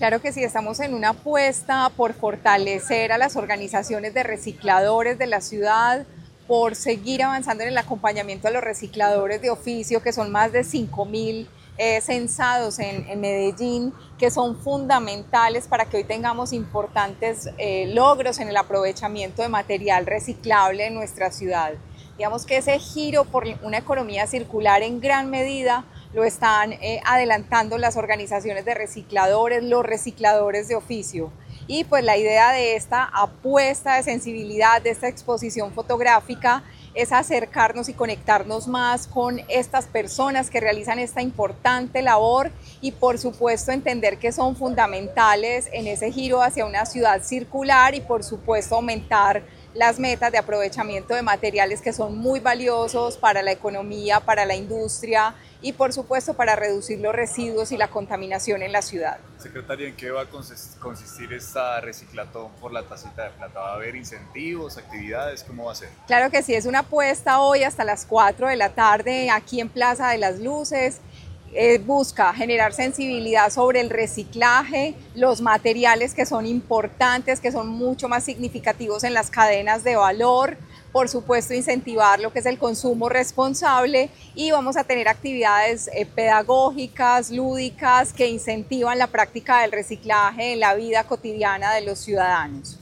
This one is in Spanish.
Claro que sí, estamos en una apuesta por fortalecer a las organizaciones de recicladores de la ciudad, por seguir avanzando en el acompañamiento a los recicladores de oficio, que son más de 5.000 censados en Medellín, que son fundamentales para que hoy tengamos importantes logros en el aprovechamiento de material reciclable en nuestra ciudad. Digamos que ese giro por una economía circular en gran medida lo están adelantando las organizaciones de recicladores, los recicladores de oficio. Y pues la idea de esta apuesta de sensibilidad, de esta exposición fotográfica, es acercarnos y conectarnos más con estas personas que realizan esta importante labor y por supuesto entender que son fundamentales en ese giro hacia una ciudad circular y por supuesto aumentar las metas de aprovechamiento de materiales que son muy valiosos para la economía, para la industria y por supuesto para reducir los residuos y la contaminación en la ciudad. Secretaria, ¿en qué va a consistir esta reciclatón por la tacita de plata? ¿Va a haber incentivos, actividades? ¿Cómo va a ser? Claro que sí, es una apuesta hoy hasta las 4 de la tarde aquí en Plaza de las Luces. Busca generar sensibilidad sobre el reciclaje, los materiales que son importantes, que son mucho más significativos en las cadenas de valor, por supuesto incentivar lo que es el consumo responsable y vamos a tener actividades pedagógicas, lúdicas, que incentivan la práctica del reciclaje en la vida cotidiana de los ciudadanos.